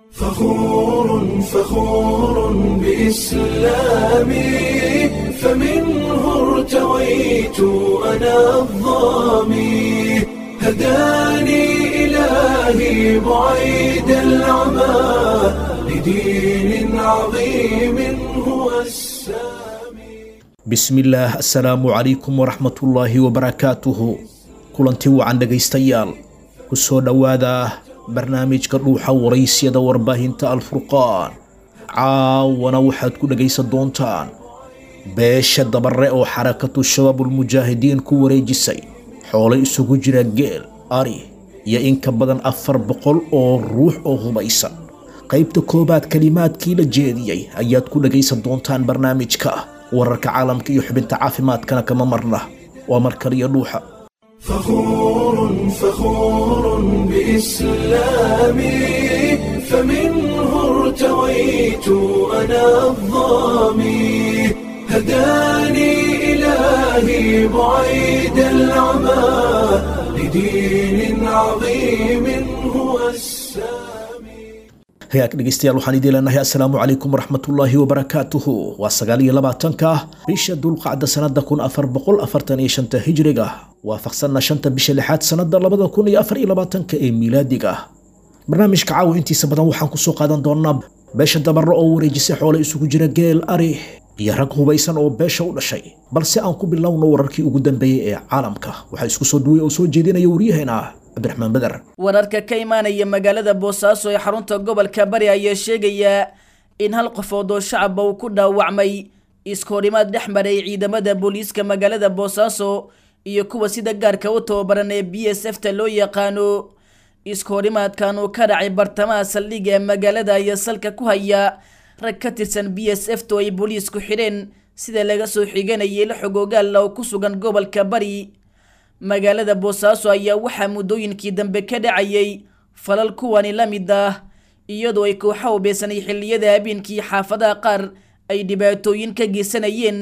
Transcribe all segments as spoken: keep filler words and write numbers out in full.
فخور فخور بإسلامي فمنه ارتويت أنا الظامي هداني إلهي بعيد العمى لدين عظيم هو السامي. بسم الله السلام عليكم ورحمة الله وبركاته. كلنتي وعن دقيستيال كسو دوادا barnaamijka dhuuxa waraysyada warbaahinta alfurqaan caawana waxaad ku dhagaysan doontaan beesha dabare oo xarakatu shabaabulmujaahidiin ku wareejisay xoolo isugu jira geel ari iyo in ka badan afar boqol oo ruux oo hubaysan. qaybta koobaad kalimaadkii la jeediyey ayaad ku dhagaysan doontaan barnaamijka wararka caalamka iyo xubinta caafimaadkana kama marna waa mar kaliya dhuuxa. فخور فخور بإسلامي فمنه ارتويت أنا الظامي هداني إلهي بعيد العمى لدين عظيم هو السامي. هياك dhegeystayaal waxaan idin leenahay assalaamu calaykum waraxmatullaahi wabarakaatuhu. waa sagaal iyo labaatanka bisha dulqacda sanada kun afar boqol afartan iyo shanta hijriga waafaqsanna shanta bisha lixaad sanada labada kun iyo afar iyo labaatanka ee miilaadiga. barnaamijka caawa intiisa badan waxaan kusoo qaadan doonaa beesha dabare oo wareejisay xoolo isugu jira geel ari iyo rag hubaysan oo beesha u dhashay. balse aan ku bilowno wararkii ugu dambeeyay ee caalamka waxaa isku soo duway oo soo jeedinaya waryaheena cabdiraxmaan badar. wararka ka imaanaya magaalada boosaaso ee xarunta gobolka bari ayaa sheegaya in hal qofood oo shacab uu ku dhaawacmay iskoorimaad dhex maray ciidamada booliiska magaalada boosaaso iyo kuwa sida gaarka u tababaran ee B S F ta loo yaqaano. iskoorimaadkan oo ka dhacay bartamaha saldhigga ee magaalada ayaa salka ku haya rag ka tirsan B S F ta oo ay booliisku xidheen sida laga soo xiganayay la xogoogaal oo ku sugan gobolka bari. magaalada boosaaso ayaa waxaa muddooyinkii dambe ka dhacayay falal kuwani la mid ah iyadoo ay kooxa hubaysanay xilliyada habeenkii xaafadaha qaar ay dhibaatooyin ka geysanayeen.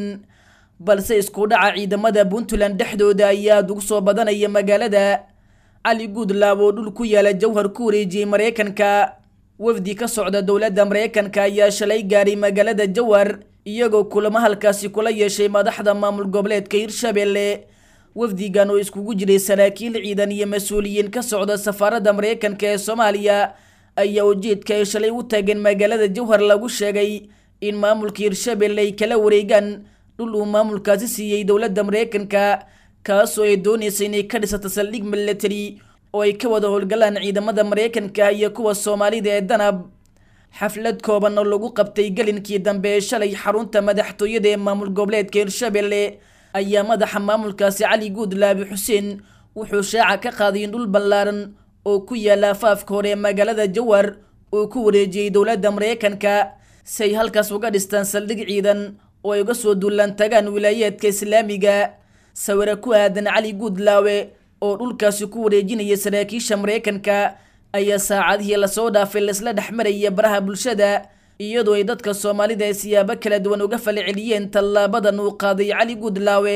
balse isku dhaca ciidamada puntland dhexdooda ayaa ugu soo badanaya magaalada. cali guudlaab oo dhul ku yaala jawhar ku wareejiyey maraykanka. wafdi ka socda dowladda maraykanka ayaa shalay gaaray magaalada jawhar iyagoo kulamo halkaasi kula yeeshay madaxda maamul goboleedka hirshabelle. wafdigan oo iskugu jiray saraakiil ciidan iyo mas-uuliyiin ka socda safaaradda maraykanka ee soomaaliya ayaa ujeedka ay shalay u taageen magaalada jawhar lagu sheegay in maamulka hirshabelle ay kala wareegaan dhul uu maamulkaasi siiyey dowladda maraykanka kaasoo ay doonaysa inay ka dhisato saldhig military oo ay ka wada howlgalaan ciidamada maraykanka iyo kuwa soomaalida ee danab. xaflad kooban oo lagu qabtay gelinkii dambe ee shalay xarunta madaxtooyada ee maamul goboleedka hirshabelle ayaa madaxa maamulkaasi cali guudlaabi xuseen wuxuu shaaca ka qaaday in dhul ballaaran oo ku yaala afaafka hore ee magaalada jawhar uu ku wareejiyey dowladda maraykanka si ay halkaas uga dhistaan saldhig ciidan oo ay uga soo duulaan tagaan wilaayaadka islaamiga. sawiro ku aadan cali guudlaawe oo dhulkaasi ku wareejinaya saraakiisha maraykanka ayaa saacadihii lasoo dhaafay laisla dhex maraya baraha bulshada iyadoo ay dadka soomaalida ee siyaabo kala duwan uga falceliyeen tallaabadan uu qaaday cali guudlaawe.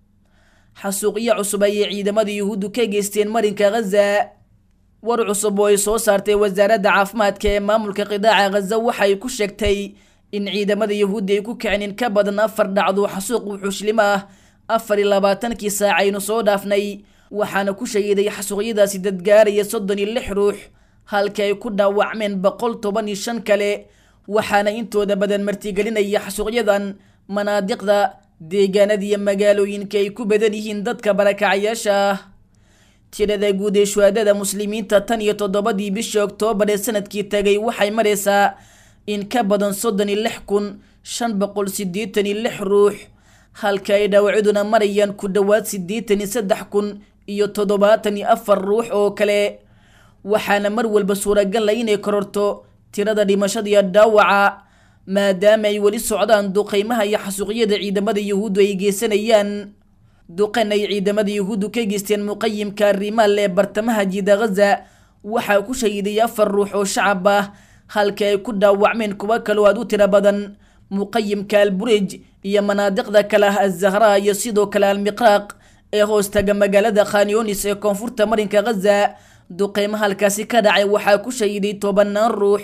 xasuuqyo cusub ayay ciidamada yuhuuddu ka geysteen marinka ghaza. war cusub oo ay soo saartay wasaaradda caafimaadka ee maamulka qidaaca ghaza waxay ku sheegtay in ciidamada yuhuudda ay ku kicin in ka badan afar dhacdo xasuuq wuxuushlim ah afar iyo labaatankii saac aynu soo dhaafnay waxaana ku shahiiday xasuuqyadaasi dad gaaraya soddon iyo lix ruux halka ay ku dhaawacmeen boqol toban iyo shan kale waxaana intooda badan martigelinaya xasuuqyadan manaadiqda deegaanada iyo magaalooyinka ay ku badan yihiin dadka barakacayaasha ah. tirada guud ee shuhaadada muslimiinta tan iyo toddobadii bishii oktoobar ee sanadkii tagay waxay maraysaa in ka badan soddon iyo lix kun shan boqol siddeetan iyo lix ruux halka ay dhaawacyaduna marayaan ku dhowaad siddeetan iyo saddex kun iyo toddobaatan iyo afar ruux oo kale. waxaana mar walba suuragal ah inay kororto tirada dhimashada iyo dhaawaca maadaama ay weli socdaan duqeymaha iyo xasuuqyada ciidamada yuhuuddu ay geysanayaan. duqan ay ciidamada yuhuuddu ka geysteen muqayimka rimaal ee bartamaha jiida ghaza waxaa ku shahiiday afar ruux oo shacab ah halka ay ku dhaawacmeen kuwa kaloo aad u tiro badan. muqayimka alburej iyo manaadiqda kale ah azahra iyo sidoo kale almiqraaq ee hoostaga magaalada khan yunis ee koonfurta marinka ghaza duqeymaha halkaasi ka dhacay waxaa ku shahiiday tobanaan ruux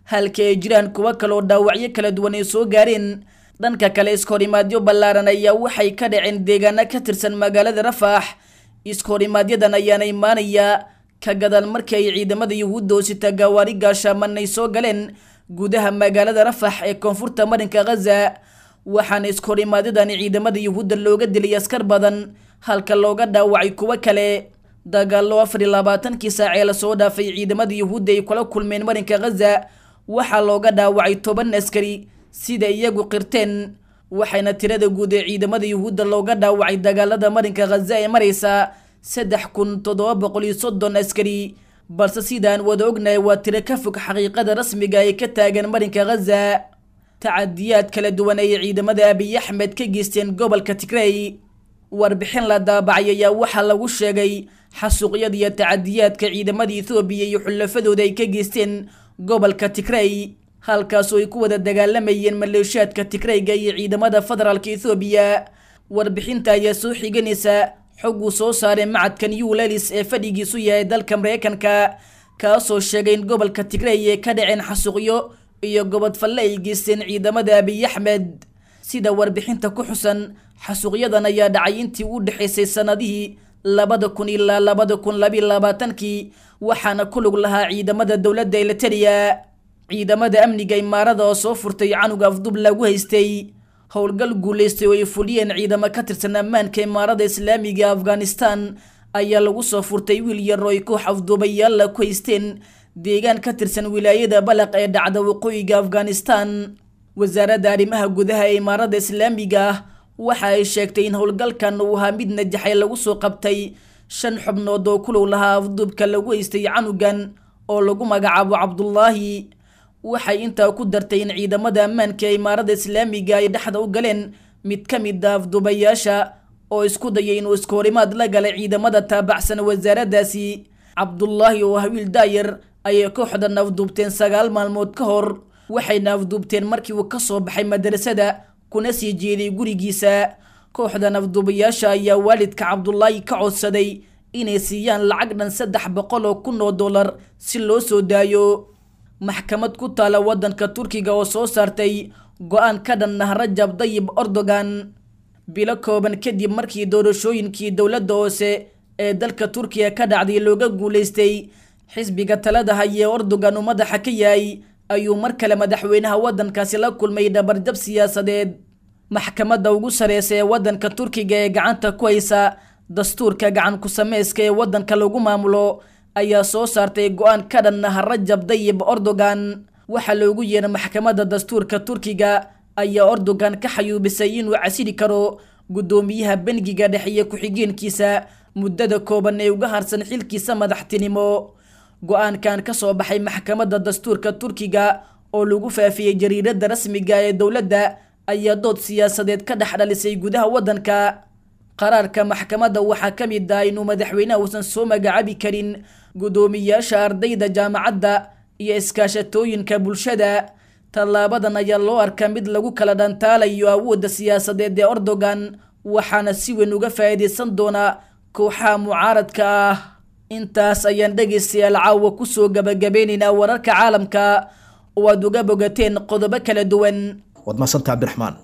halka ay jiraan kuwo kaloo dhaawacyo kala duwan ay soo gaareen. dhanka kale iskahorimaadyo ballaaran ayaa waxay ka dhaceen deegaano ka tirsan magaalada Rafaax. iskahorimaadyadan ayaana imaanaya ka gadaal markii ay ciidamada Yuhuudda oo sita gawaari gaashaman ay soo galeen gudaha magaalada Rafaax ee koonfurta marinka Gaza. waxaana iskahorimaadyadan ciidamada Yuhuudda looga dilay askar badan halka looga dhaawacay kuwo kale. dagaallo afar iyo labaatankii saac ee lasoo dhaafay ciidamada Yuhuudda ay kula kulmeen marinka Gaza waxaa looga dhaawacay toban askari sida iyagu qirteen. waxayna tirada guud ee ciidamada Yuhuudda looga dhaawacay dagaalada marinka Gaza ee maraysa saddex kun toddoba boqol iyo soddon askari. balse sidaan wada ognahay waa tiro ka fog xaqiiqada rasmiga ay ka taagan marinka Gaza. tacadiyaad kala duwan ay ciidamada Abiy Ahmed ka geysteen gobolka Tigray. warbixin la daabacay ayaa waxaa lagu sheegay xasuuqyada iyo tacadiyaadka ciidamada Itoobiya iyo xulafadooda ay ka geysteen gobolka Tigray, halkaasoo ay ku wada dagaalamayeen maleeshiyaadka Tigrayga iyo ciidamada federaalka Itoobiya. warbixinta ayaa soo xiganaysa xog uu soo saaray macadkan Yulelis ee fadhigiisu yahay dalka Mareykanka, kaasoo sheegay in gobolka Tigray ay ka dhaceen xasuuqyo iyo gobol falle ay geysteen ciidamada Abiy Ahmed. sida warbixinta ku xusan xasuuqyadan ayaa dhacay intii u dhaxaysay sanadihii labada kun ilaa labada kun laba iyo labaatankii waxaana ku lug lahaa ciidamada dowladda Eritrea. ciidamada amniga imaarada oo soo furtay canuga afdub lagu haystay. howlgal guuleystay oo ay fuliyeen ciidamo ka tirsan ammaanka imaarada islaamiga Afghanistan ayaa lagu soo furtay wiil yar oo ay koox afduubayaal ku haysteen deegaan ka tirsan wilaayada Balaq ee dhacda waqooyiga Afghanistan. wasaaradda arrimaha gudaha ee imaarada islaamiga waxa ay sheegtay in howlgalkan uu ahaa mid najaxay lagu soo qabtay shan xubnood oo ku lug lahaa afduubka lagu haystay canugan oo lagu magacaabo Cabdullaahi. waxay intaa ku dartay in ciidamada ammaanka ee imaarada islaamiga ay dhexda u galeen mid ka mid ah afduubayaasha oo isku dayay inuu iskahorimaad la galay ciidamada taabacsan wasaaraddaasi. Cabdullaahi oo ah wiil daayar ayay kooxdan afduubteen sagaal maalmood ka hor, waxayna afduubteen markii uu ka soo baxay madrasada kuna sii jeeday gurigiisa. kooxdan afduubayaasha ayaa waalidka Cabdullaahi ka codsaday inay siiyaan lacag dhan saddex boqol oo kun oo dollar si loo soo daayo. maxkamad ku taala wadanka Turkiga oo soo saartay go'aan ka dhan ah Rajab Tayyip Erdogan bilo kooban kadib markii doorashooyinkii dowladda hoose ee dalka Turkiga ka dhacday looga guuleystay xisbiga talada haya Erdogan uu madaxa ka yahay ayuu mar kale madaxweynaha wadankaasi la kulmay dhabarjab siyaasadeed. maxkamadda ugu sareysa ee wadanka Turkiga ee gacanta ku haysa dastuurka gacan ku sameyska ee wadanka lagu maamulo ayaa soo saartay go'aan ka dhan ah Rajab Tayyip Erdogan. waxa loogu yeeray maxkamadda dastuurka Turkiga ayaa Erdogan ka xayuubisay inuu casili karo gudoomiyaha bangiga dhexe iyo ku-xigeenkiisa muddada kooban ee uga harsan xilkiisa madaxtinimo. go'aankan ka soo baxay maxkamadda dastuurka Turkiga oo lagu faafiyay jariirada rasmiga ee dowladda ayaa dood siyaasadeed ka dhex dhalisay gudaha wadanka. qaraarka maxkamadda waxaa ka mid ah inuu madaxweynaha uusan soo magacaabi karin gudoomiyaasha ardayda jaamacadda iyo iskaashatooyinka bulshada. tallaabadan ayaa loo arkaa mid lagu kala dhantaalayo awoodda siyaasadeed ee Erdogan, waxaana si weyn uga faa'iideysan doona kooxaha mucaaradka ah. intaas ayaan dhegeystayaal caawa ku soo gabagabeynaynaa wararka caalamka oo aad uga bogateen qodobo kala duwan. waad mahadsantahay Cabdiraxmaan.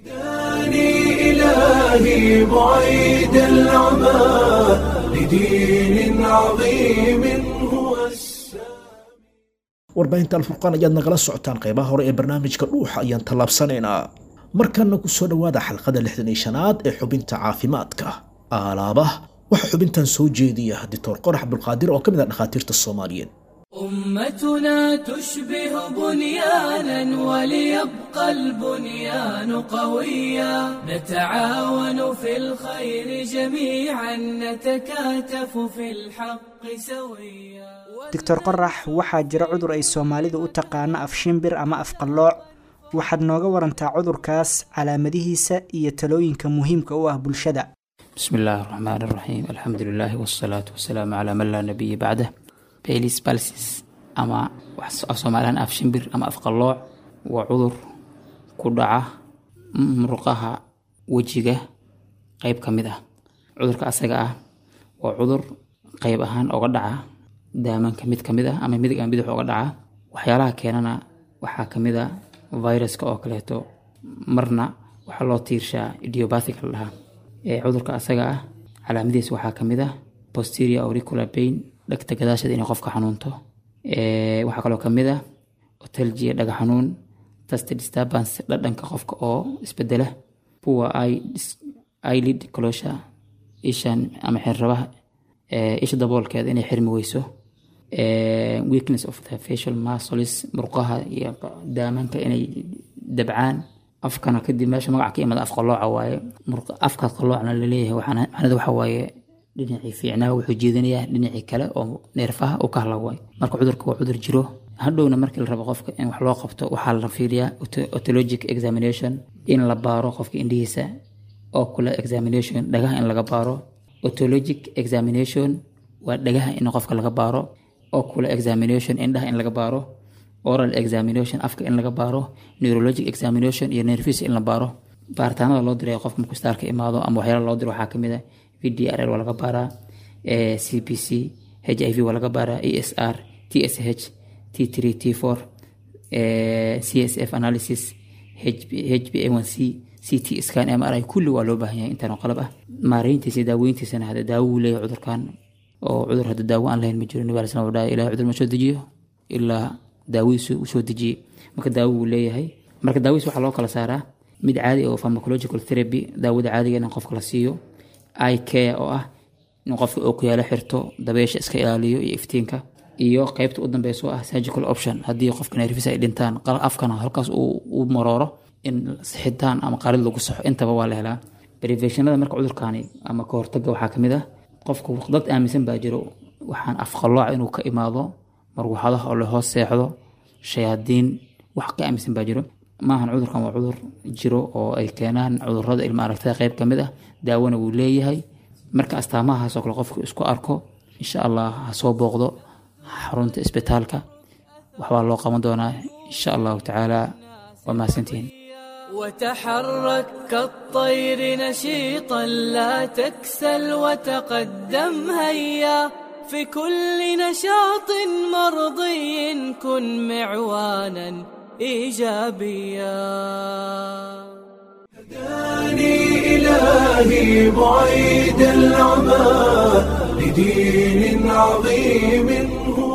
إلهي بعيد العمى لدين عظيم هو warbaahinta alfurqaan ayaad nagala socotaan qeybaha hore ee barnaamijka dhuuxa ayaan tallaabsanaynaa. markana ku soo dhawaada xalqada lixdan iyo shanaad ee xubinta caafimaadka. alaaba waxaa xubintan soo jeediya Doctor Qorax Abdulqaadir oo ka mid ah dhakhaatiirta Soomaaliyeed. أمتنا تشبه بنيانا وليبقى البنيان قويا نتعاون في الخير جميعا نتكاتف في الحق سويا. دكتور قرح waxaa jira cudur ay Soomaalidu u taqaan af shimbir ama af qallooc. waxaad nooga warantaa cudurkaas calaamadihiisa iyo talooyinka muhiimka u ah bulshada. بسم الله الرحمن الرحيم الحمد لله والصلاة والسلام على من لا نبي بعده. بيليس بالسيس أما أصومالان أف شمبر أما أف قلوع وعذر كدعة مرقها وجهه قيب كمده عذر كأسجاه وعذر قيب أهان أو قدعة دائما كمد كمده أما مد كمده أو قدعة وحيالها كأننا waxaa ka mid ah viruska oo kaleeto marna waxaa loo tiirshaa idiopathic la dhahaa ee cudurka asaga ah calaamadihiisa waxaa ka mid ah posterior auricular pain dhagta gadaasheeda inay qofka xanuunto ee waxaa kaloo ka mid ah otalgia dhaga xanuun taste disturbance dhadhanka qofka oo isbedela poor eye eyelid closure ishan ama xirrabaha ee isha daboolkeeda inay xirmi weyso ee weakness of the facial muscles murqaha iyo daamanka inay dabcaan afkana kadib meesha magaca ka imada af qalooca waaye murqa afka qaloocna la leeyahay waxana macnaheedu waxa waaye dhinacii fiicnaa wuxuu jeedinayaa dhinacii kale oo neerfaha u ka halaway marka cudurka waa cudur jiro hadhowna markii la rabo qofka in wax loo qabto waxaa la fiiriyaa otologic examination in la baaro qofka indhihiisa ocular examination dhagaha in laga baaro otologic examination waa dhagaha in qofka laga baaro ocular examination indhaha in laga baaro oral examination afka in laga baaro neurologic examination iyo nervous in la baaro baaritaanada loo diray qofka markuu starka imaado ama waxyaalo loo diro waxaa ka mid ah V D R L waa laga baaraa C B C H I V waa laga baaraa E S R T S H T three T four C S F analysis H b A one C C T scan M R I kulli waa loo baahan yahay intaan qalab ah maareyntiisa daaweyntiisana hada daawo uu leeyahay cudurkan oo cudur hada daawo aan lahayn ma jiro nabi sallallahu alayhi wa sallam ilaa cudur ma soo dejiyo ilaa daawiisu u soo dejiyay marka daawo uu leeyahay marka daawiisu waxa loo kala saaraa mid caadi oo pharmacological therapy daawada caadiga ah in qofka la siiyo eye care oo ah in qofka uu ku yaalo xirto dabeesha iska ilaaliyo iyo iftiinka iyo qaybta u dambayso ah surgical option hadii qofka nervous ay dhintaan qal afkana halkaas uu u marooro in sixitaan ama qalid lagu saxo intaba waa la helaa preventionada marka cudurkaani ama ka hortagga waxaa kamid ah qofka dad aaminsan baa jiro waxaan af qalooc inuu ka imaado marwaxadaha oo la hoos seexdo shayaadiin wax ka aaminsan baa jiro maahan cudurkan waa cudur jiro oo ay keenaan cudurrada ilma aragtida qayb ka mid ah daawona wuu leeyahay marka astaamahaas oo kale qofku isku arko insha Allah ha soo booqdo xarunta isbitaalka waxaa loo qaban doonaa insha Allah taala wa ma santiin وتحرك كالطير نشيطا لا تكسل وتقدم هيا في كل نشاط مرضي كن معوانا إيجابيا هداني إلهي بعيد العمى لدين عظيم هو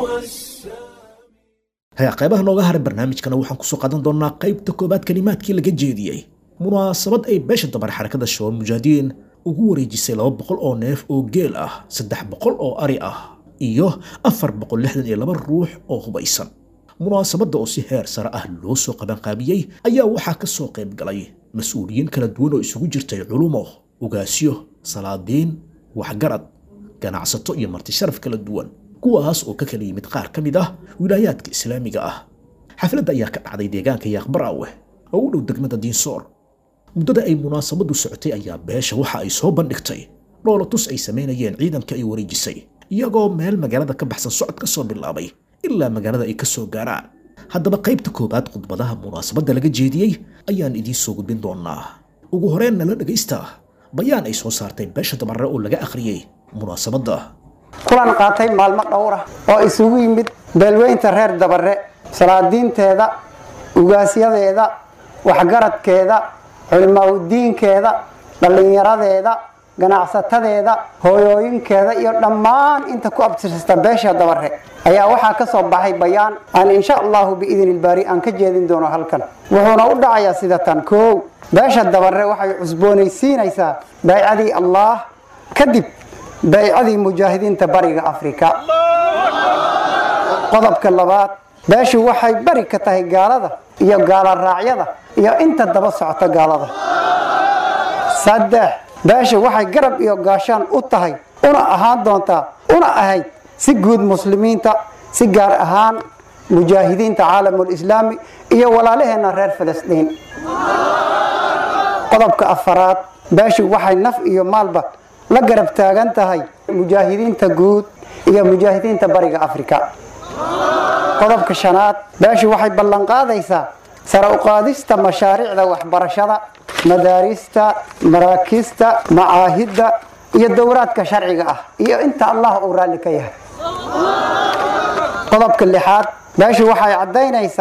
haya qaybaha nooga haray barnaamijkana waxaan kusoo qaadan doonaa qaybta koobaad kalimaadkii laga jeediyey munaasabad ay beesha dabar xarakada shabaab mujaahidiin ugu wareejisay laba boqol oo neef oo geel ah saddex boqol oo ari ah iyo afar boqol lixdan iyo laba ruux oo hubaysan munaasabadda oo si heer sare ah loo soo qabanqaabiyey ayaa waxaa ka soo qayb galay mas-uuliyiin kala duwan oo isugu jirtay culumo ugaasyo salaadiin waxgarad ganacsato iyo marti sharaf kala duwan kuwaas oo ka kala yimid qaar ka mid ah wilaayaadka islaamiga ah xafladda ayaa ka dhacday deegaanka yaaqbaraawe oo u dhow degmada diinsoor muddada ay munaasabadu socotay ayaa beesha waxa ay soo bandhigtay dhoolatus ay sameynayeen ciidanka ay wareejisay iyagoo meel magaalada ka baxsan socod ka soo bilaabay ilaa magaalada ay ka soo gaaraan haddaba qaybta koobaad khudbadaha munaasabadda laga jeediyey ayaan idiin soo gudbin doonaa ugu horeen nala dhagaysta bayaan ay soo saartay beesha dabarre oo laga akhriyey munaasabadda kulan qaatay maalmo dhowr ah oo isugu yimid beelweynta reer dabarre salaadiinteeda ugaasyadeeda waxgaradkeeda culimaawidiinkeeda dhallinyaradeeda ganacsatadeeda hooyooyinkeeda iyo dhammaan inta ku abtirsata beesha dabarre ayaa waxaa ka soo baxay bayaan aan insha allahu biidni ilbaari aan ka jeedin doono halkan wuxuuna u dhacayaa sida tan koow beesha dabarre waxay cusboonaysiinaysaa baycadii allah kadib baycadii mujaahidiinta bariga afrika qodobka labaad beeshu waxay bari ka tahay gaalada iyo gaala raacyada iyo inta daba socota gaalada saddex beeshu waxay garab iyo gaashaan u tahay una ahaan doontaa una ahayd si guud muslimiinta si gaar ahaan mujaahidiinta caalamul islaami iyo walaalaheena reer Filistiin qodobka afaraad beeshu waxay naf iyo maalba la garab taagan tahay mujaahidiinta guud iyo mujaahidiinta bariga afrika qodobka shanaad beeshu waxay ballan qaadaysaa sare u qaadista mashaariicda waxbarashada madaarista maraakista macaahidda iyo dowraadka sharciga ah iyo inta allah uu raalli ka yahay qodobka lixaad beeshu waxay caddaynaysaa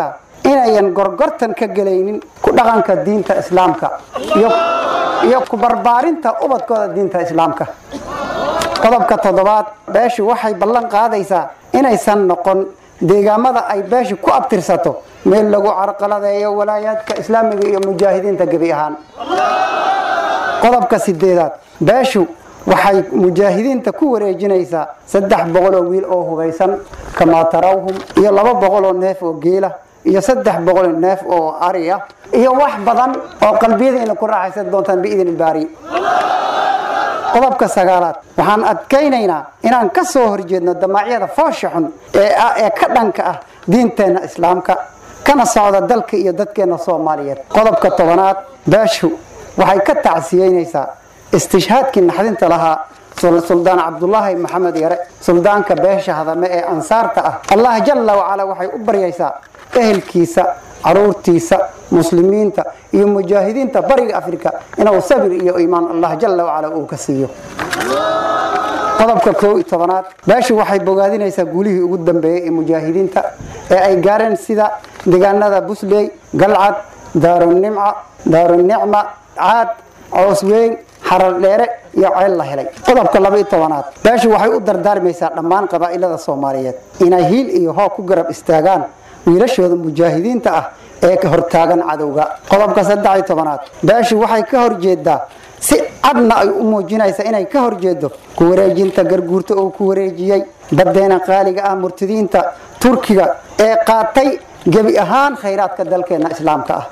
inayan gorgortan ka gelaynin ku dhaqanka diinta islaamka iyo iyo ku barbaarinta ubadkooda diinta islaamka. qodobka toddobaad beeshu waxay ballan qaadaysaa inaysan noqon deegaamada ay beeshu ku abtirsato meel lagu carqaladeeyo walaayaadka islaamiga iyo mujaahidiinta gebi ahaan. qodobka sideedaad beeshu waxay mujaahidiinta ku wareejinaysaa saddex boqol oo wiil oo hubeysan kama tarawhum iyo laba boqol oo neef oo geela iyo saddex boqol oo neef oo ari ah iyo wax badan oo qalbiyadiina ku raaxaysan doontaan biidin baari. qodobka sagaalaad waxaan adkaynaynaa inaan ka soo horjeedno damacyada foosha xun ee ee ka dhanka ah diinteena islaamka kana socda dalka iyo dadkeena Soomaaliyeed. qodobka tobanaad beeshu waxay ka tacsiyeynaysaa istishhaadkii naxdinta lahaa suldaan Cabdullaahi Maxamed Yare suldaanka beesha hadame ee ansaarta ah. Allah jalla wa ala waxay u baryaysaa ehelkiisa caruurtiisa muslimiinta iyo mujaahidiinta bariga Afrika inuu sabir iyo iimaan Allah jalla wa ala uu ka siiyo. qodobka kow iyo tobanaad beeshu waxay bogaadinaysaa guulihii ugu dambeeyay ee mujaahidiinta ee ay gaareen sida deegaanada Busley, Galcad, Daarun Nimca, Daarun Nicma, Caad, Coosweyn, Xarar Dheere iyo ceel la helay. qodobka laba iyo tobanaad beeshu waxay u dardaarmaysaa dhammaan qabaa'ilada Soomaaliyeed inay hiil iyo hoo ku garab istaagaan wiilashooda mujaahidiinta ah ee ka hortaagan cadowga. qodobka saddex iyo tobanaad beeshu waxay ka horjeedaa si cadna ay u muujinaysaa inay ka horjeedo ku wareejinta garguurta oo ku wareejiyay badeena qaaliga ah murtadiinta Turkiga ee qaatay gebi ahaan khayraadka dalkeena islaamka ah.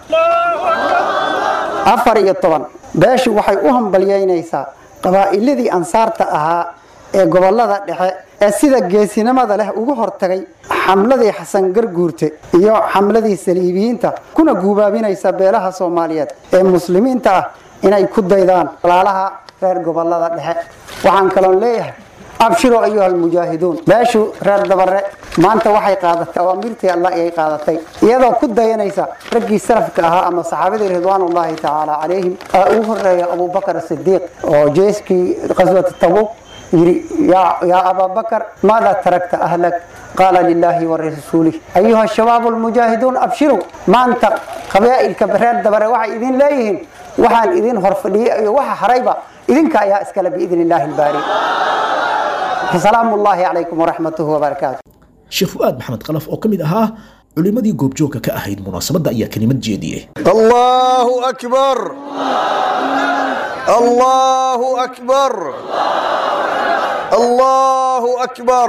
afar iyo toban beeshu waxay u hambalyeynaysaa qabaa'iladii ansaarta ahaa ee gobolada dhexe ee sida geesinimada leh ugu hortagay xamladii Xasan Garguurte iyo xamladii Saliibiyiinta kuna guubaabinaysa beelaha Soomaaliyeed ee muslimiinta ah inay ku daydaan walaalaha reer gobolada dhexe. waxaan kaloo leeyahay abshiro ayuha almujaahiduun beeshu reer dabare maanta waxay qaadatay awaamirtii Allah ay qaadatay iyadoo ku dayanaysa raggii salafka ahaa ama saxaabadii ridwaanullaahi ta'ala calayhim ugu horeeya Abu Bakar Siddiq oo jeeskii qaswat Tabuk yiri ya ya Abu Bakar maada tarakta ahlak qala lillahi wa rasuulihi ayuha shabaab almujaahiduun abshiru maanta qabaa'ilka reer dabare waxay idin leeyihiin waxaan idin horfadhiyay iyo waxa harayba idinka ayaa iskala biidnillahi albaari. السلام الله عليكم ورحمته وبركاته. sheekh fuaad maxamed qalaf oo kamid ahaa culimadii goobjoogka ka ahayd munaasabada ayaa kelimad jeediyay. Allahu akbar Allahu akbar Allahu akbar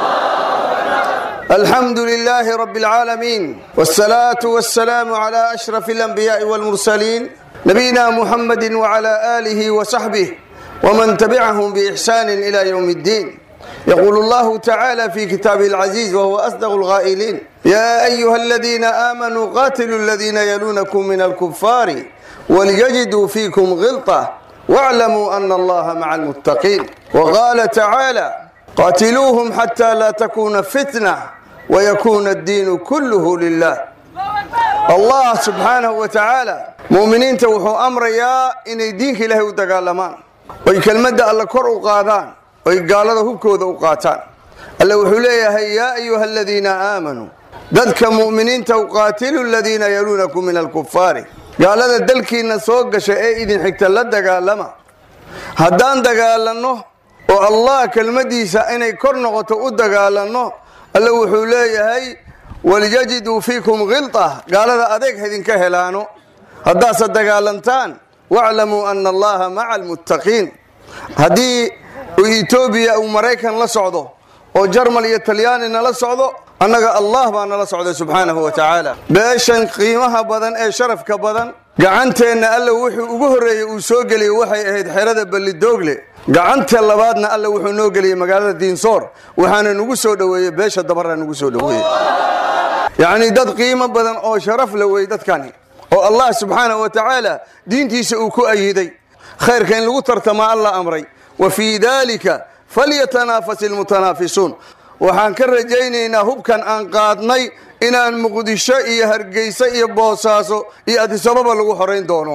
الحمد لله رب العالمين والصلاة والسلام على أشرف الأنبياء والمرسلين نبينا محمد وعلى آله وصحبه ومن تبعهم بإحسان إلى يوم الدين. يقول الله تعالى في كتابه العزيز وهو أصدق القائلين يا أيها الذين آمنوا قاتلوا الذين يلونكم من الكفار وليجدوا فيكم غلطة واعلموا أن الله مع المتقين. وقال تعالى قاتلوهم حتى لا تكون فتنة ويكون الدين كله لله. الله سبحانه وتعالى مؤمنين توحوا أمر يا إن دينك له وتقالمان ويكلمد الله كروا قادان ويقال له كوذا وقاتان. الله وحليه يا أيها الذين آمنوا ذلك مؤمنين تقاتلوا الذين يلونكم من الكفار. قال هذا دلك إن سوق شيء إذن حكت لدى قال لما هدان دقال لنه والله كلمديسة إن يكرن وتؤد قال لنه الله وحليه هي وليجدوا فيكم غلطة. قال هذا أذيك هذين كهلانو هدا صدق لنتان واعلموا أن الله مع المتقين. هدي وإثيوبيا ومريكان لا سعودو وجرمال يتليان لا سعودو أنك الله بانا لا سعودو سبحانه وتعالى باشن قيمها بدن أي شرف كبدن قعنت إن الله وحي وجهري وسوقلي وحي هيد حرادة بالدوغلي قعنت الله بعدنا الله وحي نوقلي مقالة الدين صور وحنا نقصو دوي باش الدبر نقصو دوي يعني دد قيمة بدن أو شرف لوي دد كاني والله سبحانه وتعالى دينتي سأكو أيدي خير كان لو ترتمى الله أمري وفي ذلك فليتنافس المتنافسون. وحان كرجينينا هبكن ان قادني ان ان مقدشو iyo hargeysa iyo boosaaso iyo adisabab lagu xoreyn doono.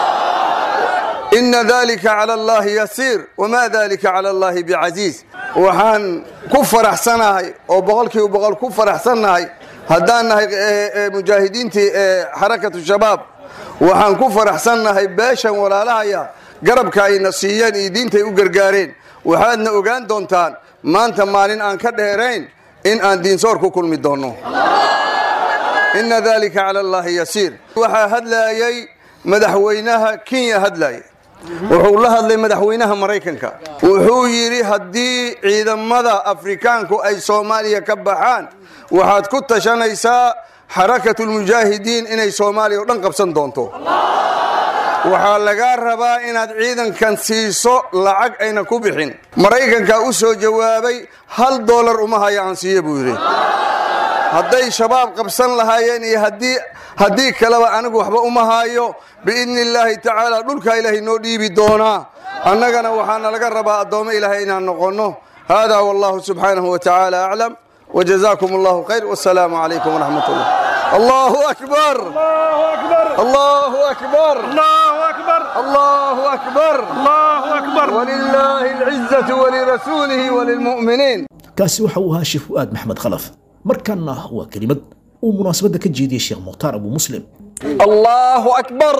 inna dhalika ala allah yasir wama dhalika ala allah biaziz. waxaan ku faraxsanahay oo boqolkiiba boqol ku faraxsanahay haddaan nahay mujaahidiintii xarakatu shabaab waxaan ku faraxsannahay beeshan walaalahaya garabka ayna siiyeen iyo diintay u gargaareen waxaadna ogaan doontaan maanta maalin aan ka dheerayn in aan diinsoor ku kulmi doonno inna dalika cala allahi yasiir waxaa hadlaayay madaxweynaha kenya hadlaayay wuxuu la hadlay madaxweynaha maraykanka wuxuu yidhi haddii ciidamada afrikaanku ay soomaaliya ka baxaan waxaad ku tashanaysaa xarakatu lmujaahidiin inay soomaaliya o dhan qabsan doonto waxaa lagaa rabaa inaad ciidankan siiso lacag ayna ku bixin maraykankaa u soo jawaabay hal doolar uma haya aan siiye buu yidhi hadday shabaab qabsan lahaayeen iyo haddii haddii kaleba anigu waxba uma haayo biidni illaahi tacaala dhulkaa ilaahay noo dhiibi doonaa annagana waxaana laga rabaa addoommo ilaahay inaan noqonno haadaa wallahu subxaanahu wa tacaala aclam وجزاكم الله خير والسلام عليكم ورحمة الله الله أكبر الله أكبر الله أكبر الله أكبر الله أكبر ولله العزة ولرسوله وللمؤمنين kaasi waxa uu ahaa sheekh fu'aad maxamed khalaf markaana waa kelimad uu munaasabada ka jeediyay sheekh mukhtaar abu muslim الله أكبر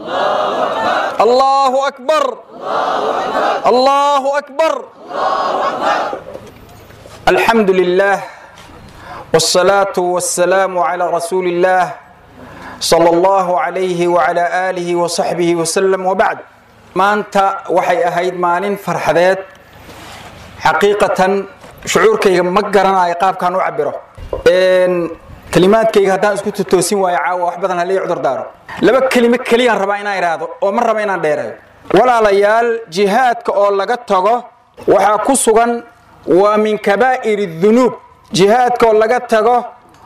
الله أكبر الله أكبر الحمد لله والصلاة والسلام على رسول الله صلى الله عليه وعلى آله وصحبه وسلم وبعد ما أنت وحي أهيد مانين فرحذات حقيقة شعور كي مقرنا عقاب كانوا عبره إن كلمات كي هدان اسكت التوسين ويعاو وحبذنا لي عذر داره لما كلمة كليا ربعنا إرادة ومرة بينا ديره ولا ليال جهاد كأول لقطه وحكسوغن ومن كبائر الذنوب جهاد كأول لقطه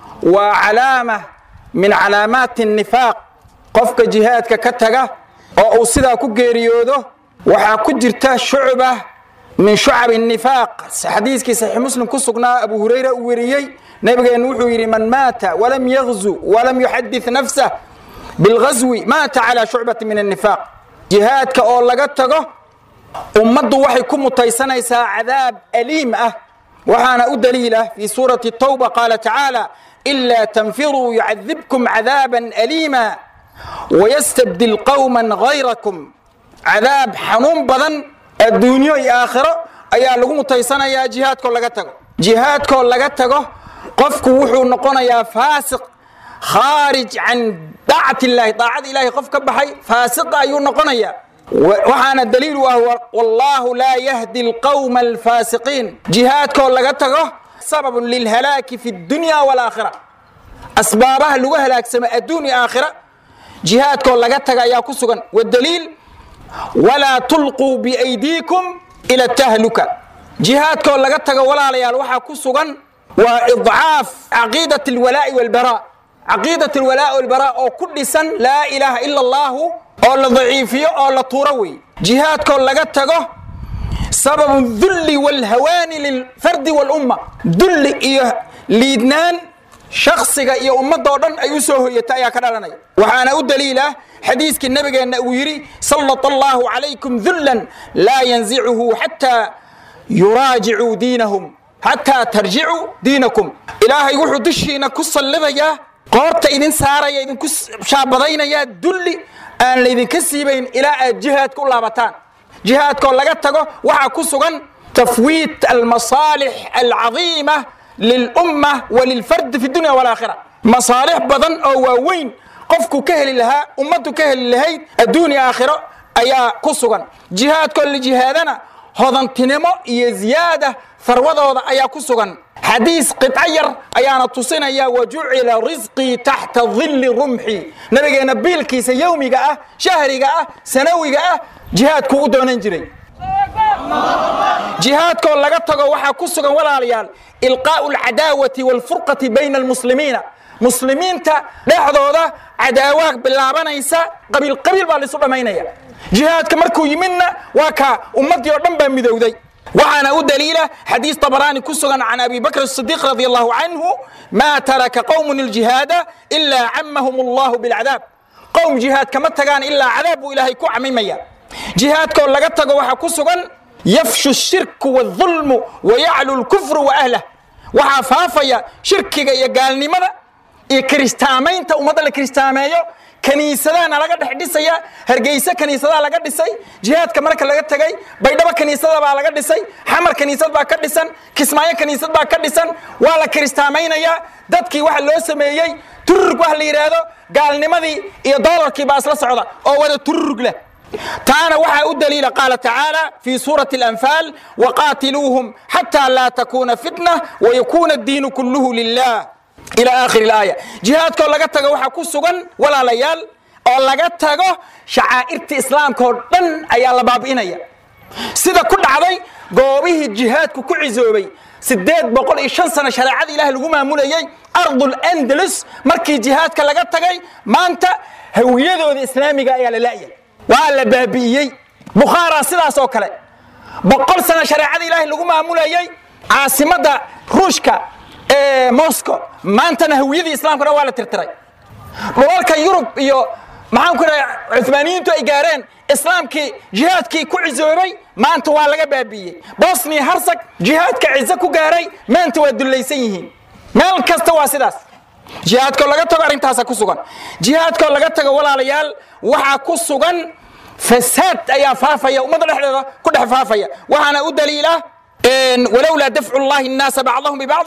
وعلامة من علامات النفاق قفك جهاد ككتجه أو صدا كجريوده وحكجرته شعبة من شعب النفاق حديث كي صحيح مسلم كسقنا أبو هريرة وريي نبي نوحي من مات ولم يغزو ولم يحدث نفسه بالغزو مات على شعبة من النفاق جهاد كأول لقطه أمده وحي كم متيسنا يسا عذاب أليم أه وحانا أدليله في سورة التوبة قال تعالى إلا تنفروا يعذبكم عذابا أليما ويستبدل قوما غيركم عذاب حنون بدن الدنيا آخرة أيها لغو متيسنا يا جهاد كأول لقطه جهاد كأول لقطه قفك وحو نقونا يا فاسق خارج عن طاعة الله طاعة الله قفك بحي فاسق أيو نقونا يا وحانا الدليل وهو والله لا يهدي القوم الفاسقين جهاد كون لقطه سبب للهلاك في الدنيا والآخرة أسبابها اللي هلاك سماء الدنيا آخرة جهاد كون لقطه يا كسوغن والدليل ولا تلقوا بأيديكم إلى التهلكة جهاد كون لقطه ولا ليال وحا كسوغن وإضعاف عقيدة الولاء والبراء عقيدة الولاء والبراء أو كل سن لا إله إلا الله أو لضعيفية أو لطوروي جهاد كون لقطه سبب الذل والهوان للفرد والأمة ذل إيه ليدنان شخصك إيه أمة دوران أيسوه يتايا كرالنا وحانا الدليل حديث النبي النبي صلى الله عليكم ذلا لا ينزعه حتى يراجعوا دينهم حتى ترجعوا دينكم إلهي وحو دشينا كسا لذيا قارت إذن سارا إذن كس شابضين يا دلي أن لإذن كسيبين إلى الجهاد كلها بطان جهاد كلها قطة وحا كسوغن تفويت المصالح العظيمة للأمة وللفرد في الدنيا والآخرة مصالح بدن أو وين قفكو كهل لها أمتو كهل لهي الدنيا آخرة أيا كسوغن جهاد كل جهادنا هذا تنمو يزيادة ثروة أيا كسوغن حديث قطعير أيانا تصينا يا وجعل رزقي تحت ظل رمحي نبي نبيل كيس يومي جاء شهري جاء سنوي جاء جهاد كودو ننجري جهاد كون لقطه وحا كسوغن ولا ريال إلقاء العداوة والفرقة بين المسلمين مسلمين تا لحظة عداوات باللعبانيسا قبيل قبيل بالسوء مينيا جهاد كمركو يمنا وكا أمتي ورنبا مذودي وعنا دليله حديث طبراني كسغن عن أبي بكر الصديق رضي الله عنه ما ترك قوم الجهاد إلا عمهم الله بالعذاب قوم جهاد كما تغان إلا عذاب إلهي كو عميميا جهاد كون لغتغ وحا كسغن يفشو الشرك والظلم ويعلو الكفر وأهله وحا فافيا شركي يا قالني ماذا iyo kiristaamaynta ummadda la kiristaameeyo kaniisadaana laga dhex dhisaya hargeysa kaniisadaa laga dhisay jihaadka marka laga tagay baydhabo kaniisada baa laga dhisay xamar kaniisad baa ka dhisan kismaayo kaniisad baa ka dhisan waa la kiristaamaynayaa dadkii waxa loo sameeyey tururug wax la yidhaahdo gaalnimadii iyo doolarkii baa isla socda oo wada tururug leh taana waxaa u daliila qaala tacaala fi suurati alanfaal waqaatiluuhum xataa laa takuuna fitna wayakuuna addiinu kulluhu lilah إلى آخر الآية جهاد كل لقى تجو حكوسجن ولا ليال أو لقى تجو شعائر الإسلام كردن أي الله بابينا يا سيدا كل عضي جوابه الجهاد كل عزوبي سداد بقول إيش سنة شريعة إله الجمعة مولاي أرض الأندلس مركي جهاد كل لقى تجي ما أنت هويته الإسلامي جاي على لاي وعلى بابيي بخارى سيدا سوكله بقول سنة شريعة إله الجمعة مولاي عاصمة روشكا إيه موسكو ما أنت نهوية الإسلام كنا ولا ترتري روالك يوروب يو معهم كنا عثمانيين تو إيجارين إسلام كي جهاد كي كل زوري ما أنت ولا جبابية بوسني هرسك جهاد كعزك وجاري ما أنت ود الليسيين ما الكستوا سداس جهاد كل لقى تقارن تاسا كسوغان جهاد كل لقى تقى ولا ليال وح كسوغان فساد أي فافية وما ضل حدا كل حفافية وأنا أدليله إن ولولا دفع الله الناس بعضهم ببعض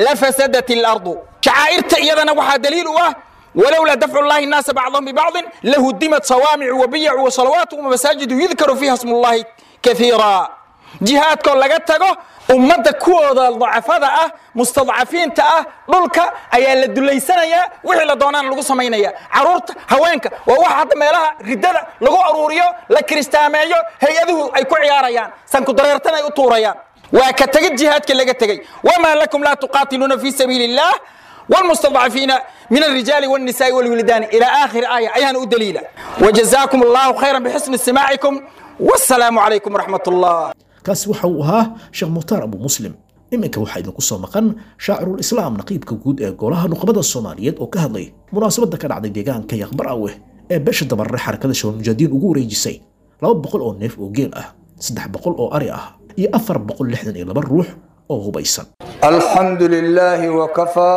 لفسدت الأرض شعائر تأييدنا وحا دليل ولولا دفع الله الناس بعضهم ببعض لهدمت صوامع وبيع وصلوات ومساجد يذكر فيها اسم الله كثيرا جهاد كل لقتها أمد كوضا الضعفاء مستضعفين تأه ضلك أي اللي دليسنا يا وحلا دونان لغو سمينا يا عرورت هوانك وواحد ما لها ردة لغو أروريو لكريستاميو هيذو أي كو عياريان سنكو دريرتنا يطوريان وكتجد جهاد كلا جتجي وما لكم لا تقاتلون في سبيل الله والمستضعفين من الرجال والنساء والولدان إلى آخر آية أيها الدليل وجزاكم الله خيرا بحسن استماعكم والسلام عليكم ورحمة الله kaasi waxa uu ahaa sheekh mukhtaar abu muslim iminka waxaa idinku soo maqan shaacirul islaam naqiibka guud ee golaha nuqbada soomaaliyeed oo ka hadlay munaasabadda ka dhacday deegaanka yaqbar aweh ee beesha dabarre xarakada shabaab mujaahidiin ugu wareejisay laba boqol oo neef oo geel ah saddex boqol oo ari ah iyo afar boqol lixdan iyo laba ruux oo hubaysan الحمد لله وكفى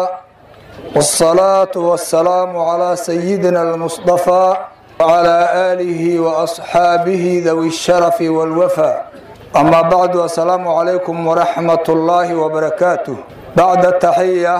والصلاة والسلام على سيدنا المصطفى وعلى آله وأصحابه ذوي الشرف والوفاء أما بعد السلام عليكم ورحمة الله وبركاته بعد التحية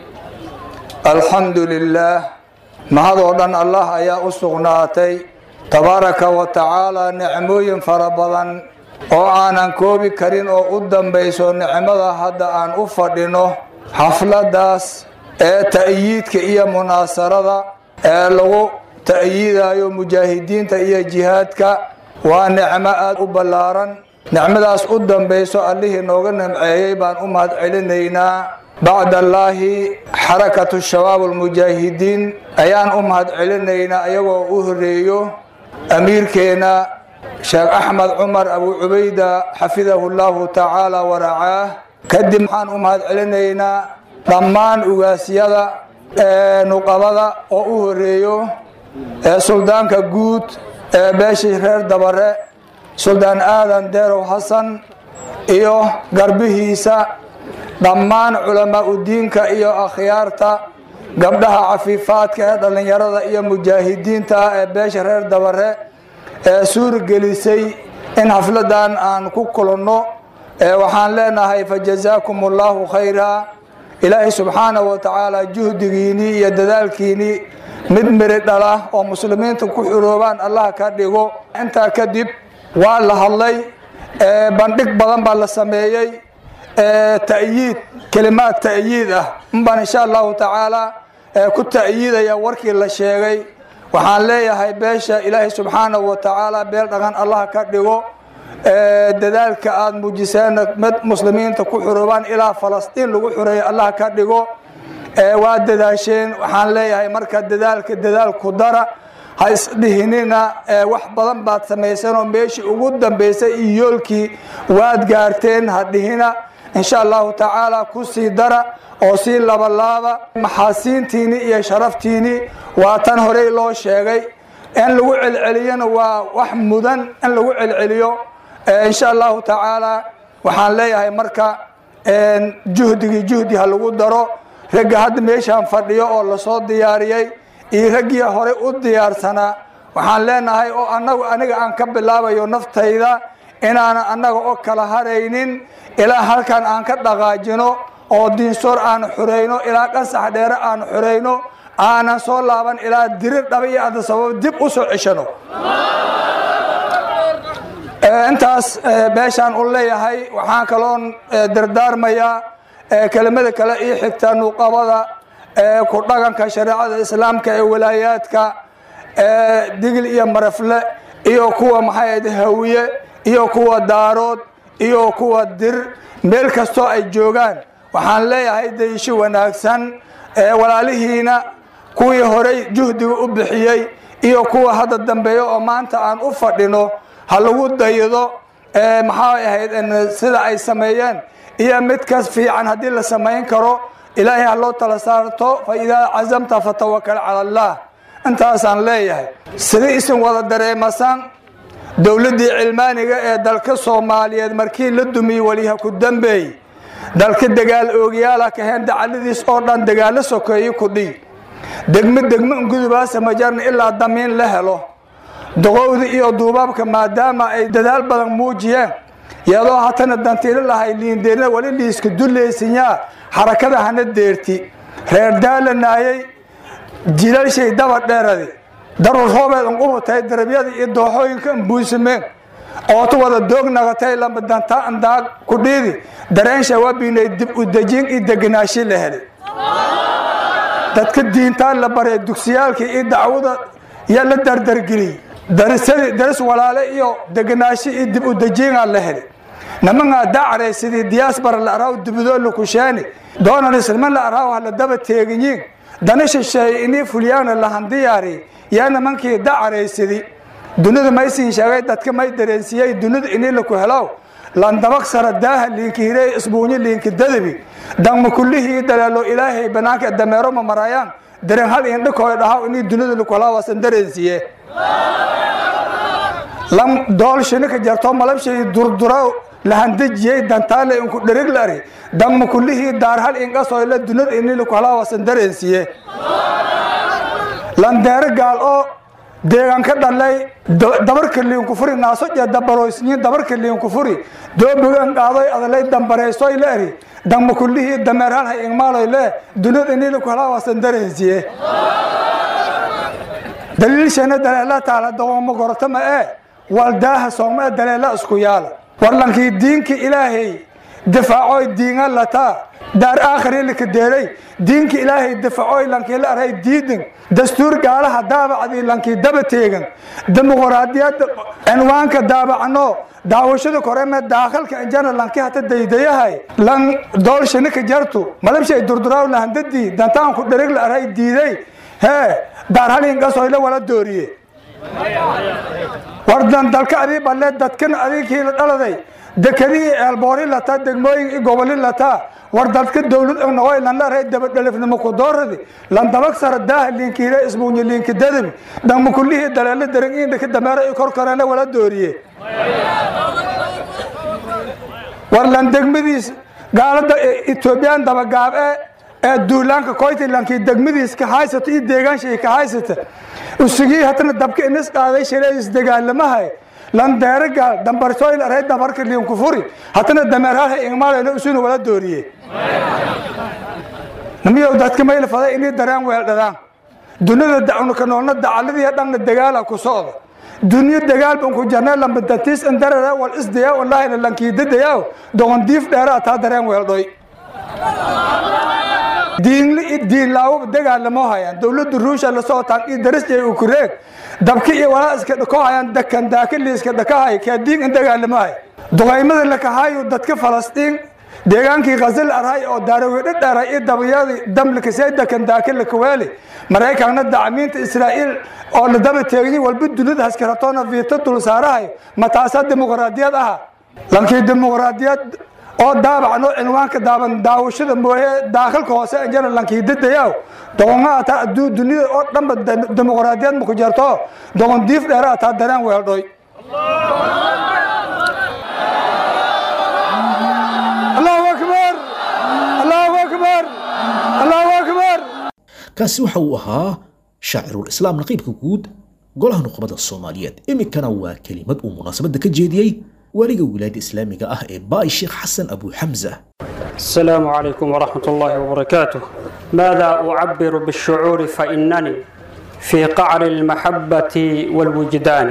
الحمد لله ما هذا الله يا أسغناتي تبارك وتعالى نعموين فربضا oo aanan koobi karin oo u dambayso nicmada hadda aan u fadhino xafladaas ee ta'yiidka iyo munaasarada ee lagu ta'yiidayo mujaahidiinta iyo jihaadka waa nicmo aad u ballaaran nicmadaas u dambayso allihii nooga nimceeyey baan u mahad celinaynaa bacda allaahi xarakatu shabaab almujaahidiin ayaan u mahad celinaynaa iyagoo u horeeyo amiirkeena sheekh axmed cumar abu cubayda xafidahu llahu tacaala waracaa kadib waxaan u mahad celinaynaa dhammaan ugaasyada ee nuqabada oo u horeeyo ee suldaanka guud ee beeshii reer dabare suldaan aadan deerow xasan iyo garbihiisa dhammaan culamaa udiinka iyo akhyaarta gabdhaha cafiifaadka ee dhallinyarada iyo mujaahidiinta ah ee beesha reer dabare ee suurgelisay in xafladan aan ku kulanno waxaan leenahay fajazaakum allahu khayra ilaahay subxaanahu wa tacaala juhdigiinii iyo dadaalkiinii mid miri dhala oo muslimiinta ku xuroobaan allah ka dhigo intaa kadib waa la hadlay bandhig badan baa la sameeyey ta'yiid kelimaad ta'yiid ah unbaan insha allahu tacaala ku ta'yiidaya warkii la sheegay waxaan leeyahay beesha ilaahay subxaanahu wa tacaala beel dhaqan allah ka dhigo dadaalka aad muujiseen mid muslimiinta ku xuroobaan ilaa falastiin lagu xureeyo allah ka dhigo waa dadaasheen waxaan leeyahay marka dadaalka dadaalku dara ha isdhihinina wax badan baad samayseen oo meeshii ugu dambaysay iyo yoolkii waad gaarteen ha dhihina insha allahu tacaala ku sii dara oo sii labalaaba maxaasiintiini iyo sharaftiini waa tan horey loo sheegay in lagu celceliyana waa wax mudan in lagu celceliyo insha allahu tacaala waxaan leeyahay marka juhdigii juhdi ha lagu daro ragga hadda meeshaan fadhiyo oo lasoo diyaariyey iyo raggii hore u diyaarsanaa waxaan leenahay oo annagu aniga aan ka bilaabayo naftayda inaanan annaga oo kala haraynin ilaa halkan aan ka dhaqaajino oo diinsoor aan xurayno ilaa qasax dheere aan xurayno aanan soo laaban ilaa dirir dhaba iyo adda sabab dib u soo ceshano intaas beeshaan u leeyahay waxaan kaloon dardaarmayaa kelimada kale ii xigta nuqabada ku dhaqanka shareecada islaamka ee walaayaadka digil iyo marafle iyo kuwa maxay ahayd hawiye iyo kuwa daarood iyo kuwa dir meel kastoo ay joogaan waxaan leeyahay dayshi wanaagsan walaalihiina kuwii horey juhdiga u bixiyey iyo kuwa hadda dambeeyo oo maanta aan u fadhino ha lagu daydo maxay ahayd sida ay sameeyeen iyo mid kas fiican haddii la samayn karo ilaahay ha loo tala saarto fa idaa cazamta fatawakkal cala allah intaasaan leeyahay sidii isin wada dareemasan dowladdii cilmaaniga ee dalka soomaaliyeed markii la dumiyey weliha ku dambeey dalka dagaal oogiyaala kaheen dacaladiis oo dhan dagaalo sokeeye ku dhig degmo degmo ungudubaasa majarna ilaa damiin la helo doqowda iyo duubaabka maadaama ay dadaal badan muujiyeen iyadoo hatana dantiilo lahay liindeerna wali liiska dulaysanyaa xarakada hana deerti reer daalanaayay jilalshay daba dheeradi darur roobeed unqubutay darabyada iyo dooxooyinka buusameen ootu wada doog nagatay lamba dantaa andaag ku dhiidi dareensha waabinay dib u dejin iyo deganaashi la helay dadka diintaan la baray dugsiyaalka iyo dacwada yaa la dardargeliyey darisadi daris walaale iyo deganaashi iyo dib u dejinaa la helay nimankaa dacray sidii diyaasbara la araaw dibidoo la kusheeni doonan islman la araaw ha la daba teeganyiin dana shisheeye inii fulyaana lahan diyaari yaa nimankii dacaraysidii dunida maysiin sheegay dadka may dareensiiyey dunida inii laku helow landabaq sara daaha liinki hirey isbuunyo liinki dadabi dangma kullihii daleelo ilaahay banaanka dameero ma marayaan dareen hal indhakooy dhahaw inii dunida laku helaa waasan dareensiiye lam dool shinika jarto malabshay durdura lahandejiyey dantaale inku dherig lari dangma kullihii daar hal inqasoyle dunida inii laku helaa waasan dareensiiye landeere gaal oo deegaan ka dhalay dabarka liinku furi naaso iyo dabaroysniin dabarka liinku furi doobigan qaadoy adalay dambareysoy la eri dangma kullihii dameer hal hay ingmaaloy le dunida inii laku helaa waasan dareensiiye daliilshana daleela taala doqomo gorotama ee waldaaha sooma ee daleela isku yaala warlankii diinka ilaahay difaacoy diinga lataa daar aakhiri laka deeray diinka ilaahay difaacoy lankii la aray diidin dastuur gaalaha daabacdii lankii daba teegan dimuqraadiyadda cinwaanka daabacno daawashada koreme daakhalka injana lankii hata daydayahay lan doolshanika jartu malabshay durduraaw lahandadii dantaanku dherig la aray diiday hee daar halin qasoyle wala dooriye wardan dalka adii balle dadkan adinkii la dhaladay dekadihii eelboori lataa degmooyin i goboli lataa war dadka dowlad noqoy lan la aray dabadhelifnimo ku dooradi lan dabag sara daaha liinki hire isbuunyo liinki dadabi dangma kullihii daleelo dareng indhaka dameero i kor koreena wala dooriye war lan degmadiis gaalada etoobiyaan dabagaab ee ee duulaanka koytilankii degmadiis ka haysata iyo deegaanshay ka haysata usigii hatana dabka inis qaaday shaleedis dagaalamahay lan deere gaal dambarsoyl aray dabarka liinku furi hatana dameerhalha ingmaalayna usuna wala dooriye namiyow dadka mayla faday inii dareen weeldhadaan dunida dacuna ka noolna dacaladiiyo dhanna dagaala ku socda duniya dagaal ban ku jarnay lamba dantiis indarara wal isdayaa wallahina lankiidadayaa doqon diif dheeraa taa dareen weeldhoy diinli i diin laawo dagaalamo hayaan dowladda ruusha la socotaan iyo darisjay u kureeg dabki iyo walaa iska dhako hayaan dakan daakili iska dhakahay kaa diin in dagaalamo hay duqaymada la kahaayo dadka falastiin deegaankii khazal arhay oo daarawedho dheeray iyo dabayadii damlikasay dakan daakila kaweeli maraykanna dacmiinta israa'iil oo la daba teegin walba dunida haskaratoona viito dul saarahay ma taasaa dimuqraadiyad aha lankii dimuqraadiyad oo daabacno cinwaanka daaban daawashada mooye daakhalka hoose injana lankii dadayaw doqonga ataa adduun dunida oo dhanba dimuqraadiyad ma ku jarto doqon diif dheera ataa dareen weeldhoy allahu akbar allahu akbar allahu kaasi waxa uu ahaa shaacirul islaam naqiibka guud golaha nuqbada Soomaaliyeed imikana waa kelimad uu munaasabada ka jeediyay waliga wilaayada islaamiga ah ee Baay Sheekh Xasan Abu Hamza. السلام عليكم ورحمة الله وبركاته. ماذا أعبر بالشعور فإنني في قعر المحبة والوجدان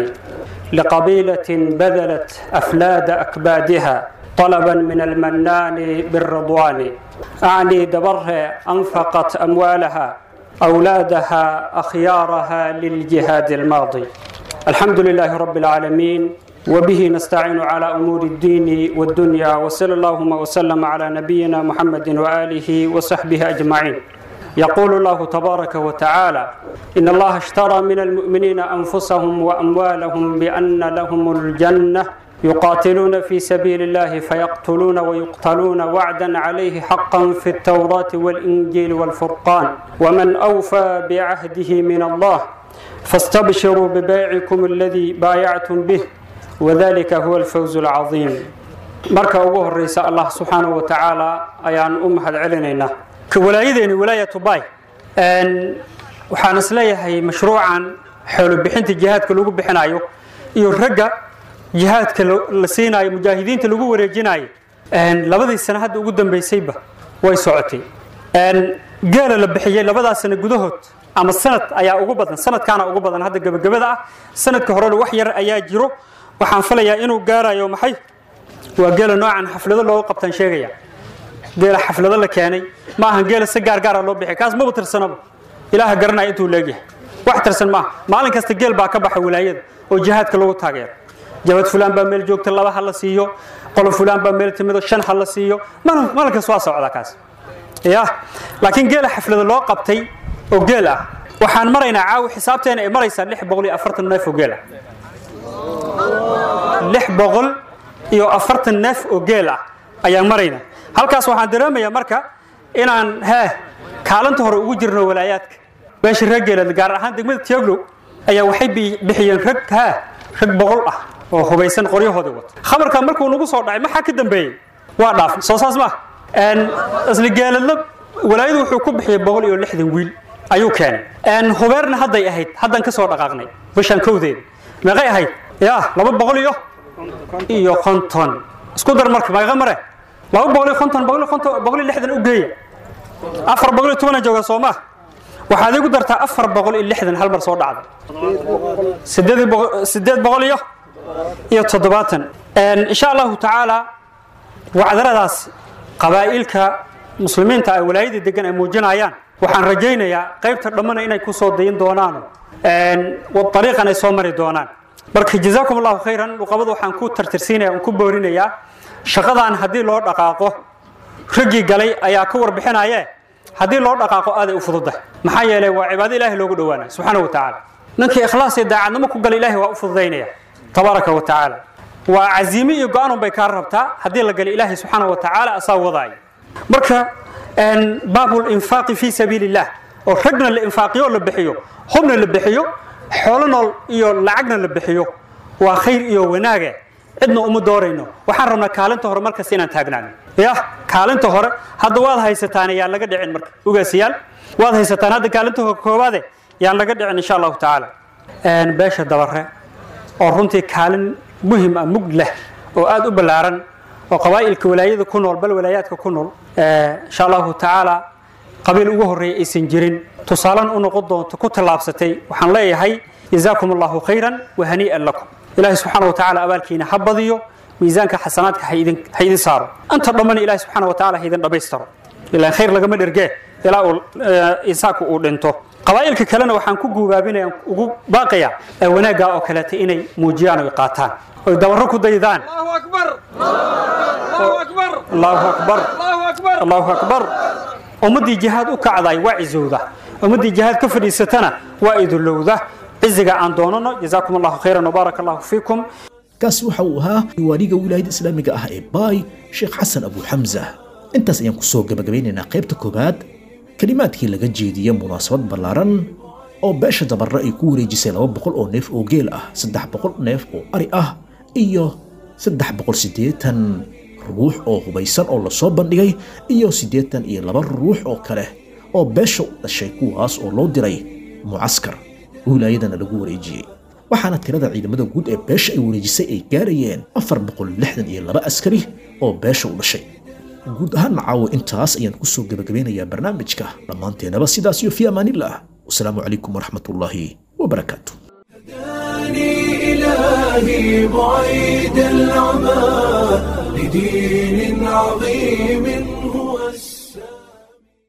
لقبيلة بذلت أفلاد أكبادها طلبا من المنان بالرضوان. أعني دبرها أنفقت أموالها أولادها أخيارها للجهاد الماضي. الحمد لله رب العالمين وبه نستعين على أمور الدين والدنيا وصلى اللهم وسلم على نبينا محمد وآله وصحبه أجمعين. يقول الله تبارك وتعالى إن الله اشترى من المؤمنين أنفسهم وأموالهم بأن لهم الجنة يقاتلون في سبيل الله فيقتلون ويقتلون وعدا عليه حقا في التوراة والإنجيل والفرقان ومن أوفى بعهده من الله فاستبشروا ببيعكم الذي بايعتم به وذلك هو الفوز العظيم. مركا ugu horeysa Allah subhanahu wa ta'ala ayaan u mahad celinayna ka walaayadeen walaayatu Baay aan waxaan isleeyahay mashruucan xoolo bixinta jihaadka lagu bixinayo iyo ragga jihaadka la siinayo mujaahidiinta lagu wareejinayo aan labadii sano hadda ugu dambeysayba way socotay aan gaala la bixiyay labadaas sano gudahood ama sanad ayaa ugu badan sanadkaana ugu badan hadda gabagabada ah sanadka hore wax yar ayaa jiro waxaan filayaa inuu gaarayo maxay waa geela noocan xaflado loo qabtan sheegaya geela xaflado la keenay ma ahan geela si gaar gaar ah loo bixi kaas ma tirsanaba ilaaha garanay intuu leeyahay wax tirsan ma maalin kasta geel baa ka baxay wilaayada oo jihaadka lagu taageero jabad fulaan baa meel joogta laba hal la siiyo qolo fulaan baa meel timido shan hal la siiyo maalin kasta waa socda kaas ya laakiin geela xaflado loo qabtay oo geel ah waxaan maraynaa caawi xisaabteena ay maraysaa lix boqol iyo afartan neef oo geel ah lix boqol iyo afartan neef oo geel ah ayaan maraynaa halkaas waxaan dareemayaa marka inaan ha kaalanta hore ugu jirno walaayaadka beesha raggeelada gaar ahaan degmada Tiaglow ayaa waxay bixiyeen rag ha rag boqol ah oo hubaysan qoryahooda wata khabarka markuu nagu soo dhacay maxaa ka dambeeyay waa dhaaf soo saas ma aan asli geelada walaayadu wuxuu ku bixiyay boqol iyo lixdan wiil ayuu keenay aan hubeerna hadday ahayd haddan ka soo dhaqaaqnay bishan kowdeed meeqay ahayd ya laba boqol iyo iyo konton isku dar marka meeqa mare laba boqol iyo konton boqol iyo konton boqol iyo lixdan u geeya afar boqol iyo toban jooga Soomaa waxaad igu dartaa afar boqol iyo lixdan hal mar soo dhacday sideed boqol iyo iyo toddobaatan in insha Allah taala wacdaradaas qabaa'ilka muslimiinta ay walaayada degan ay muujinayaan waxaan rajaynayaa qaybta dhammaan inay ku soo dayin doonaan een wad tariiqan ay soo mari doonaan marka jazaakum Allahu khayran luqabadu waxaan ku tartirsiinayaa oo ku boorinayaa shaqadan hadii loo dhaqaaqo ragii galay ayaa ka warbixinaya hadii loo dhaqaaqo aad ay u fududahay maxaa yeelay waa cibaado Ilaahay loogu dhawaanayo subhanahu wa ta'ala ninkii ikhlaas iyo daacadnimo ku galay Ilaahay waa u fududaynaya tabaaraka wa ta'ala waa azimi iyo go'aan bay ka rabtaa hadii la galay Ilaahay subhanahu wa ta'ala asaa wadaay marka ان باب الانفاق في سبيل الله او رجنا الانفاقيو la bixiyo hubna la bixiyo xoolana iyo lacagna la bixiyo waa khayr iyo wanaaga cidna uma doorayno waxaan rabnaa kaalinta hore markaas inaan taagnaan ya kaalinta hore hadda waad haysataan ayaa laga dhicin marka ugaasiyaal waad haysataan hadda kaalinta koobaade yaa laga dhicin insha Allah taala een beesha dabarre oo runtii kaalin muhiim ah mug leh oo aad u balaaran oo qabaa'ilka walaayada ku nool bal walaayaadka ku nool ee insha Allah taala qabiil ugu horeeyay aysan jirin tusaalan u noqon doonto ku talaabsatay waxaan leeyahay jazaakum Allahu khayran wa hani'an lakum ilaahi subhanahu wa ta'ala abaalkiina habadiyo miisaanka xasanaadka haydin haydin saaro anta dhamaan ilaahi subhanahu wa ta'ala haydin dhabaystiro ilaa khayr laga ma dhergee ilaa uu insaanku uu dhinto qabaa'ilka kalena waxaan ku guubaabinayaa ugu baaqaya wanaaga oo kale inay muujiyaan oo qaataan oo dabarro ku daydaan Allahu akbar Allahu akbar Allahu akbar Allahu akbar Allahu akbar ummadii jihaad u kacday waa cizowda ummadii jihaad ka fadhiisatana waa idulowda ciziga aan doonano jazaakum Allahu khayran wa barakallahu fiikum kaasi waxa uu ahaa waliga wilaayada islaamiga ah ee Baay Sheekh Xasan Abu Hamza intaas ayaan ku soo gabagabaynaynaa qaybta koobaad kalimaadkii laga jeediyay munaasabad ballaaran oo beesha dabarre ay ku wareejisay laba boqol oo neef oo geel ah saddex boqol neef oo ari ah iyo saddex boqol iyo siddeetan ruux oo hubaysan oo la soo bandhigay iyo siddeetan iyo laba ruux oo kale oo beesha u dhashay kuwaas oo loo diray mucaskar wilaayadana lagu wareejiyey waxaana tirada ciidamada guud ee beesha ay wareejisay ay gaarayeen afar boqol lixdan iyo laba askari oo beesha u dhashay guud ahaan caawo intaas ayaan kusoo gabagabeynayaa barnaamijka dhammaanteenaba sidaas iyo fi amaanillah wasalaamu calaykum waraxmatullaahi wabarakaatu إلهي بعيد العمى لدين عظيم هو